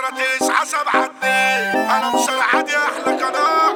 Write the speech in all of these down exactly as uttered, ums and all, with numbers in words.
عشرة تسعة سبعة اتنين انا مسرعد يا احلى قناة.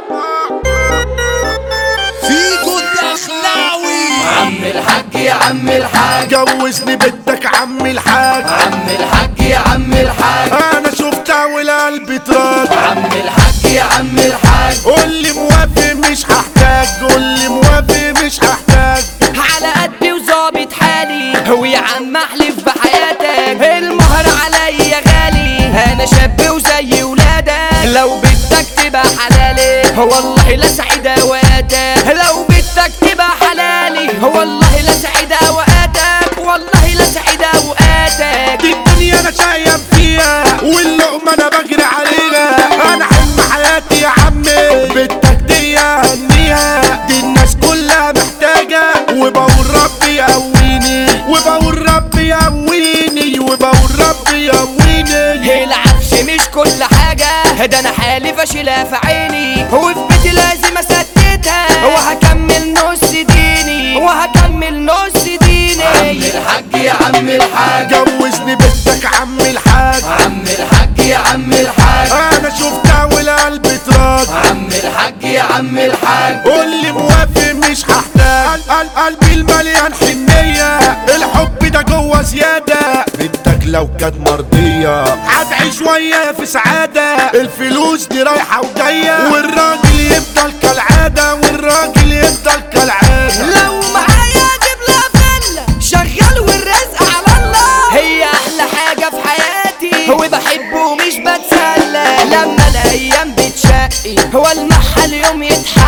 فيكو الدخلاوي عم الحاج يا عم الحاج جوزني بدك عم الحاج. عم الحاج يا عم الحاج انا شفتها والقلب طراد. عم الحاج يا عم الحاج قول لي موافق مش هحتاج، قول لي موافق مش هحتاج. على قدي وظابط حالي هو يا عم احلف بحياتك المهر عليا غالي انا شاب وزي ولادك لو بدك تبقى حلالي والله لا سعيد اوقاتك لو بدك تبقى حلالي والله لا سعيد اوقاتك والله لا سعيد اوقاتك. دي الدنيا انا شايف فيها واللقمة انا بجري عليها. انا حلم حياتي يا عمي بدك دي اهنيها. دي الناس كلها محتاجة وبقول ربي يقويني وبقول ربي يقويني وبقول ربي يقويني. العفش مش كل حاجة ده انا حالف اشيلها في عيني وفي بيتي لازم اسددها وهكمل نص ديني وهكمل نص ديني. عم الحاج يا عم الحاج جوزني بدك عم الحاج. عم الحاج يا عم الحاج انا شفتها والقلب طراد. عم الحاج يا عم الحاج قول لي موافق مش هحتاج. قل- قلبي المليان حنية الحب ده جوه زيادة. بدك لو كانت مرضية هتعيش شوية في سعادة. الفلوس دي رايحة وجاية والراجل يفضل كالعادة والراجل يفضل كالعادة. لو معايا اجيب لها فلة شغال والرزق على الله هي احلى حاجة في حياتي وبحبه ومش بتسلى لما الايام بتشقي هو المحل اليوم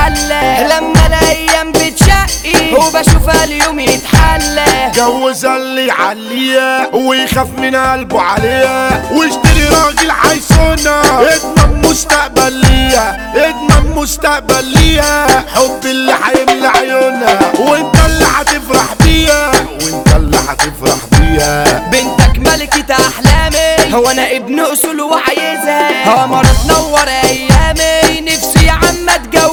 يتحلى لما الايام بتشقي وبشوفها اليوم يتحلى. جوزها اللي يعليها ويخاف من قلبه عليها واشتري راجل حيصونها اضمن مستقبل ليها اضمن مستقبل ليها. حب اللي هيملى عيونها وانت اللي هتفرح بيها وانت اللي هتفرح بيها. بنتك ملكة احلامي هو انا ابن اصول وعايزها قمر تنور ايامي نفسي يا عم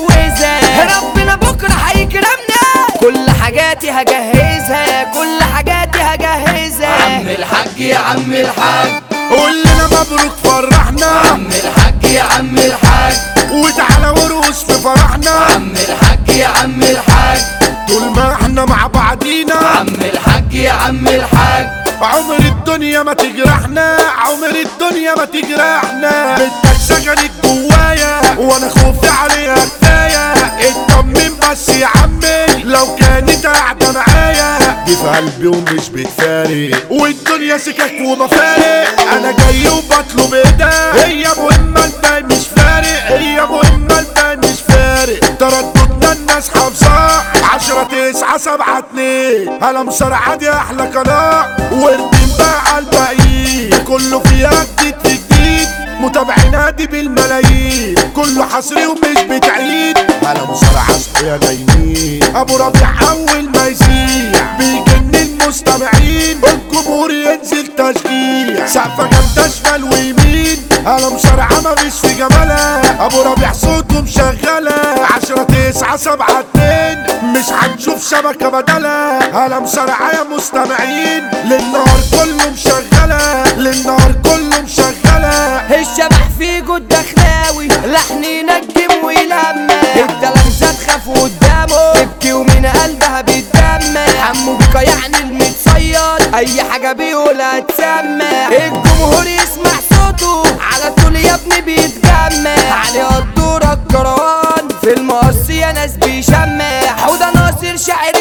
اتجوزها ربنا بكره هيكرمنا كل حاجاتي هجهزها كل حاجاتي هجهزها. عم الحاج يا عم الحاج قول لنا مبروك فرحنا. عم الحاج يا عم الحاج وتعالى ورقص في فرحنا. عم الحاج يا عم الحاج طول ما احنا مع بعضينا عم الحاج يا عم الحاج عمر الدنيا ما تجرحنا عمر الدنيا ما تجرحنا. بدك سكنت جوايا وانا خوفي عليها كفايه. اطمن بس يا عمي لو كانت قاعده معايا. دي في قلبي ومش بتفارق والدنيا سكك ومفارق. انا جاي وبطلب ايدها هي مهمه الباقي مش فارق هي مهمه الباقي مش فارق. ترددنا الناس حافظاه عشرة تسعة سبعة اتنين انا مسرعد يا احلى قناة. واردين بقى على الباقيين كله فيها جديد في جديد. متابعينا دي بالملايين كله حصري ومش بتعيد. انا مسرعة صحيا نايمين ابو ربيع اول ما يزيع بيجن المستمعين والجمهور ينزل تشجيع. سقفة جامدة شمال ويمين انا مسرعة ما فيش في جمالها. ابو ربيع صوته مشغلة عشرة تسعة سبعة اتنين مش هنشوف شبكة بدلها. انا مسرعة يا مستمعين للنهار كله مشغلة للنهار كله مشغلة. الشبح فيجو الدخلاوي لحن ينجم ويلمع التلامذة تخاف قدامه تبكي ومن قلبها بتدمع. حمو بيكا يعني المتصيد اي حاجة بيقولها تسمع. الجمهور يسمع صوته على طول يا ابني بيتجمع. علي قدورة الكروان في المقص يا ناس بيشمع. حوده ناصر شاعر